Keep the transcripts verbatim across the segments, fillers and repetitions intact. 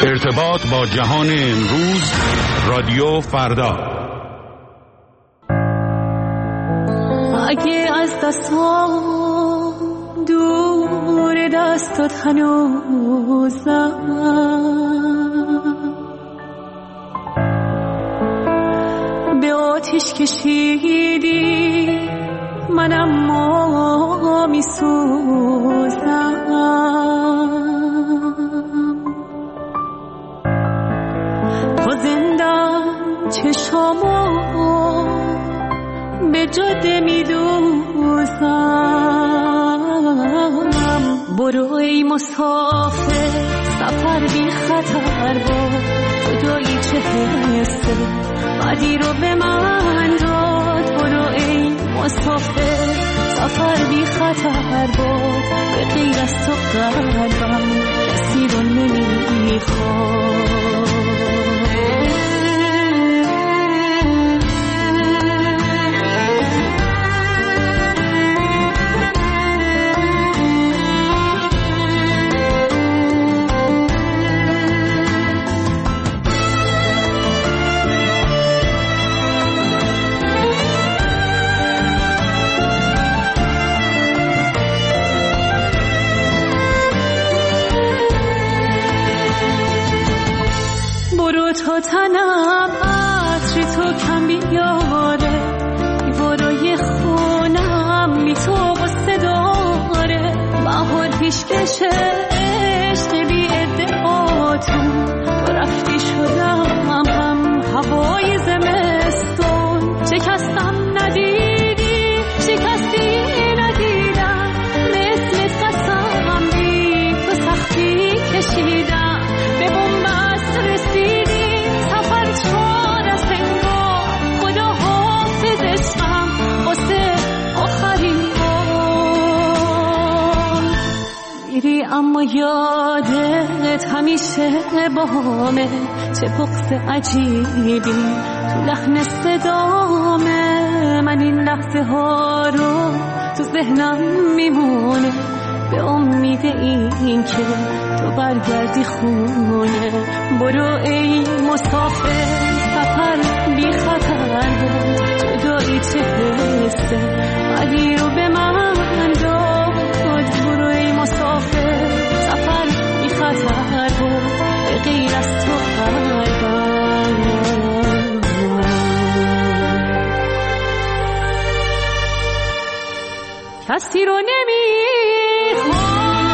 ارتباط با جهان امروز، رادیو فردا. اگه از دستام دور دستات هنوزم، به آتیش کشیدی من اما می سوزم. تا زندم چشامو به جاده می دوزم. برو ای مسافر سفر بی خطر با جایی چه حسه بدی رو به من داد. برو ای مسافر سفر بی خطر با به غیر از تو قلبم کسی رو نمیخواد. تا تنم عطر تو کم بیاره، دیوارای خونم بی تو غصه داره. بهار پیشکشه عشق بی ادعاتون، تو رفتی شدم هم هوای زمستون. شکستم ندیدی شکستی ندیدم، مثل قسم بی تو سختی کشیدم. به بنبست رسیدی چار از انگار، خدا حافظ عشقم واسه آخرین بار. میری اما یادت همیشه بامه، چه بغض عجیبی تو لحن صدامه. من این لحظه ها رو تو ذهنم میمونه، به امید این که تو برگردی خونه. برو ای مسافر سفر بی خطر بود، جدایی چه حسه بدی رو به من داد. برو ای مسافر سفر بی خطر بود، به غیر از تو قلبم کسی رو نمیخواد.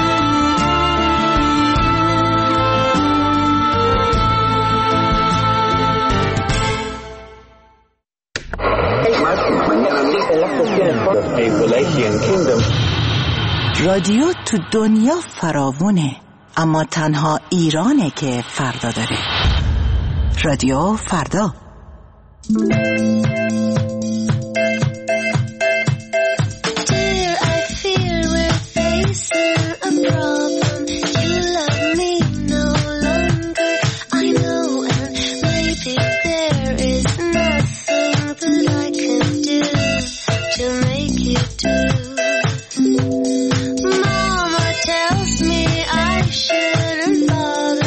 رادیو تو دنیا فراوونه، اما تنها ایرانه که فردا داره. رادیو فردا.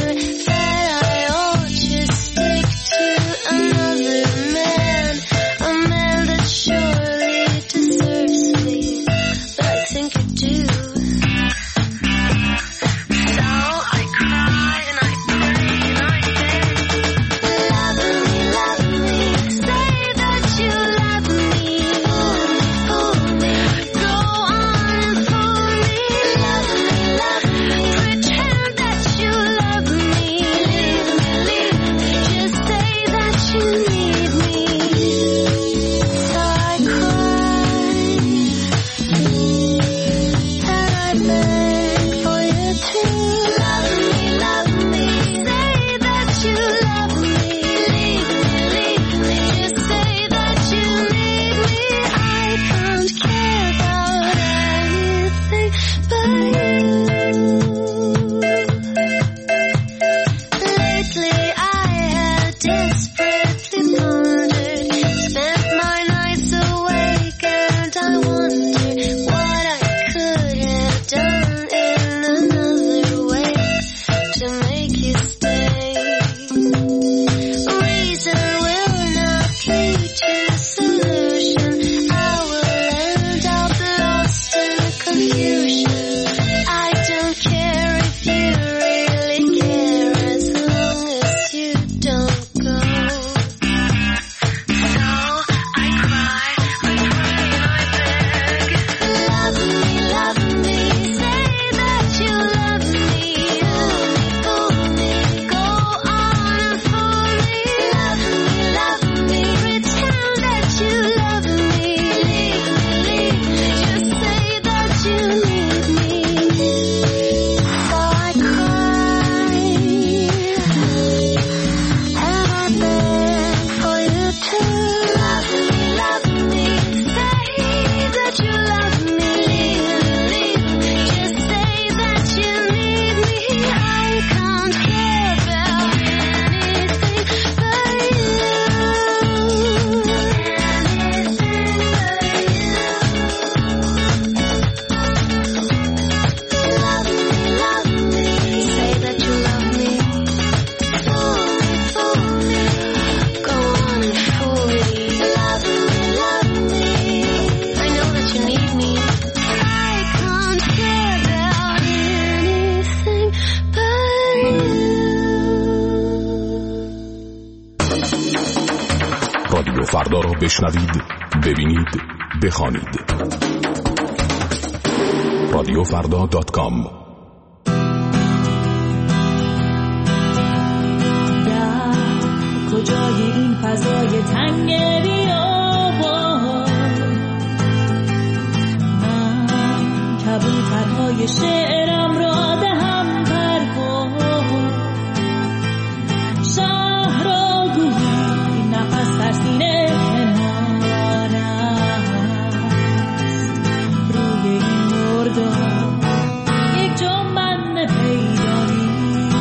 Another man, فردا را بشنوید، ببینید، بخوانید. رادیو فردا دات کام. کجای این فضای تنگ بیابان، من کبوترهای شعرم را دهم پرواز. شهر را گویی نفس در سینه پنهان است، روی این مردار یک جنبند پیدا نیست.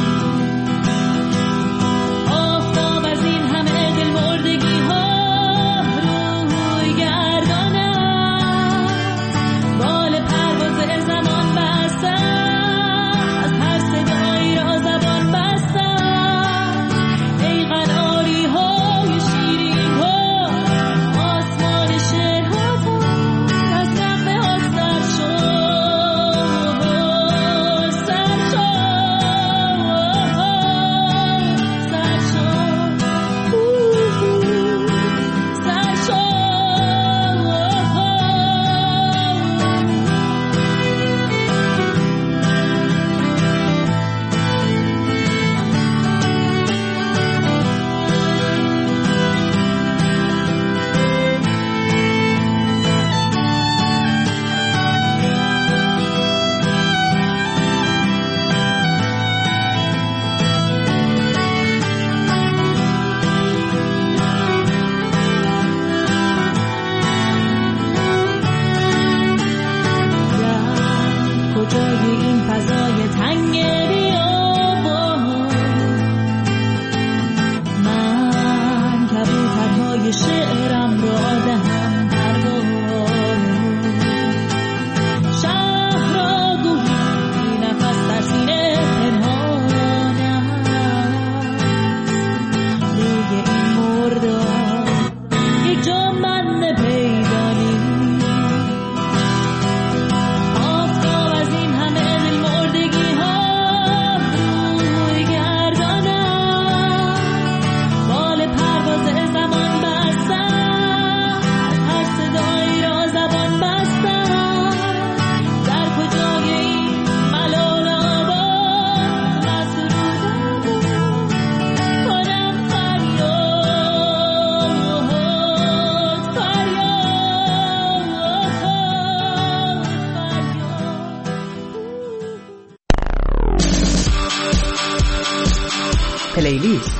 پلیلیست.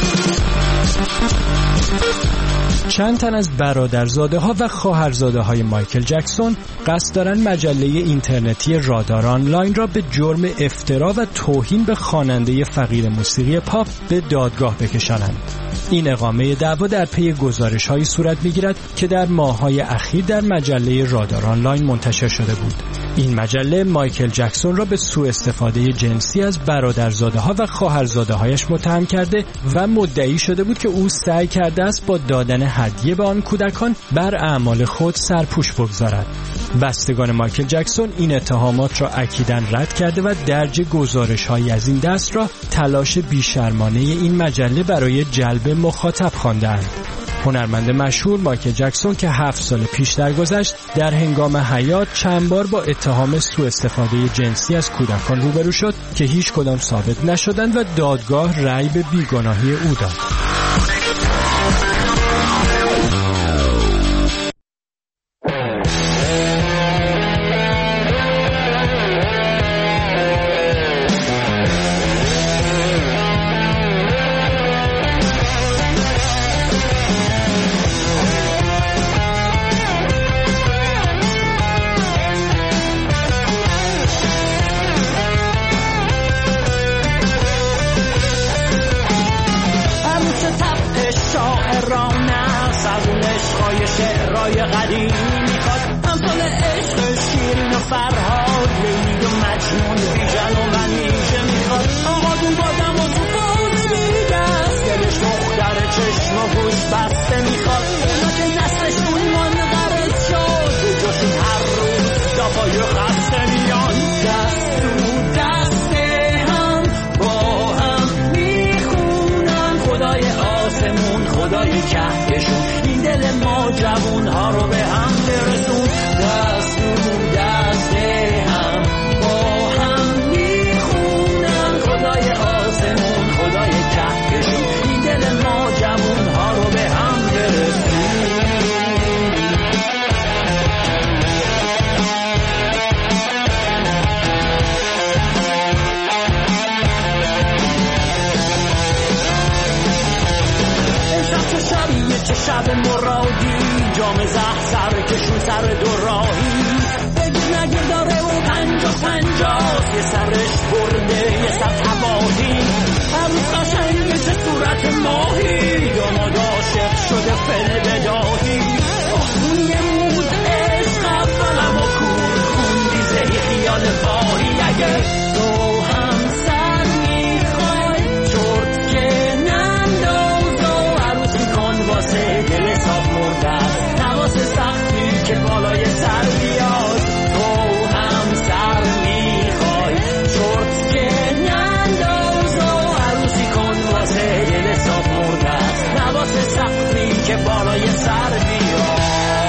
چند تن از برادرزاده ها و خواهرزاده های مایکل جکسون قصد دارن مجله اینترنتی رادار آنلاین را به جرم افترا و توهین به خواننده فقیر موسیقی پاپ به دادگاه بکشانند. این اقامه دعوا در پی گزارش‌هایی صورت می‌گیرد که در ماه‌های اخیر در مجله رادار آنلاین منتشر شده بود. این مجله مایکل جکسون را به سوء استفاده جنسی از برادرزاده‌ها و خواهرزاده‌هایش متهم کرده و مدعی شده بود که او سعی کرده است با دادن هدیه به آن کودکان بر اعمال خود سرپوش بگذارد. بستگان مایکل جکسون این اتهامات را اکیداً رد کرده و درج گزارش‌هایی از این دست را تلاش بیشرمانه این مجله برای جلب مخاطب خواندند. هنرمند مشهور مایکل جکسون که هفت سال پیش درگذشت در هنگام حیات چند بار با اتهام سوء استفاده جنسی از کودکان روبرو شد که هیچ کدام ثابت نشدند و دادگاه رأی به بیگناهی او داد. خدای کهکشون این شب مرادی جام زهر سر کشون سر دو راهی بگی نگه داره و پنجاه پنجاه یه سرش برده یه سر تباهی عروس قشنگه چه صورت ماهی داماد عاشق شده فل بداهی اون یه موز عشق اولم و کور خوندی زهی خیال باهی اگه تو هم سر میخوای چرت که ننداز و عروسی کن واسه دل صاف مرده نواسه سختی که بالای سر بیاد تو هم سر میخوای چرت که ننداز و عروسی کن واسه دل صاف مرده نواسه سختی که بالای سر بیاد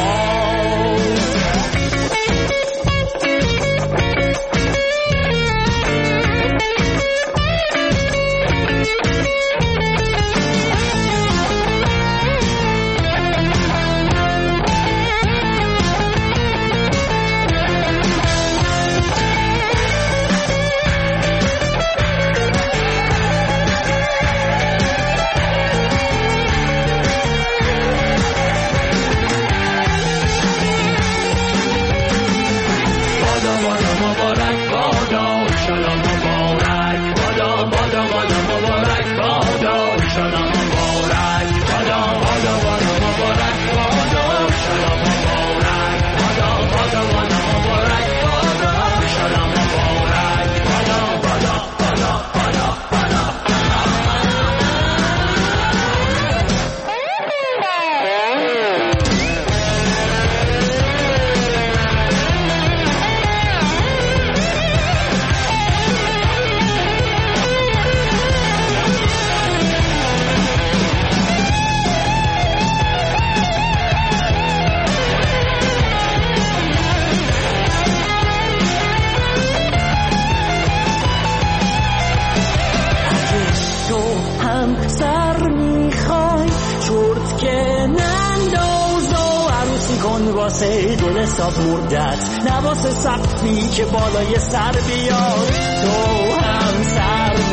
واسه دل صاف مردت نواسه سقفی که بالای سر بیاد تو هم سر